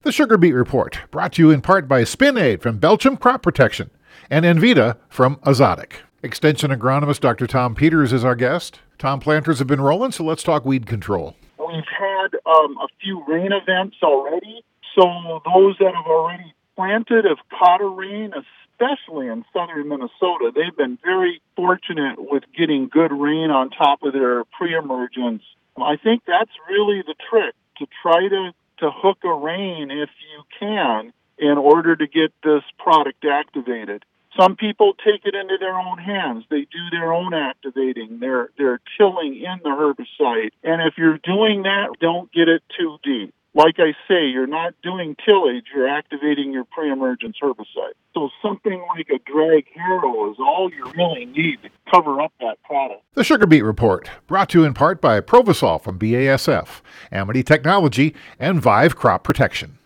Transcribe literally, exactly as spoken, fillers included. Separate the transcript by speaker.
Speaker 1: The Sugar Beet Report, brought to you in part by Spin-Aid from Belchim Crop Protection and Envita from Azotic. Extension agronomist Doctor Tom Peters is our guest. Tom, planters have been rolling, so let's talk weed control.
Speaker 2: We've had um, a few rain events already, so those that have already planted have caught a rain, especially in southern Minnesota. They've been very fortunate with getting good rain on top of their pre-emergence. I think that's really the trick, to try to, to hook a rain if you can in order to get this product activated. Some people take it into their own hands. They do their own activating. They're they're tilling in the herbicide. And if you're doing that, don't get it too deep. Like I say, you're not doing tillage, you're activating your pre-emergence herbicide. So something like a drag harrow is all you really need to cover up that product.
Speaker 1: The Sugar Beet Report, brought to you in part by Provosol from B A S F, Amity Technology, and Vive Crop Protection.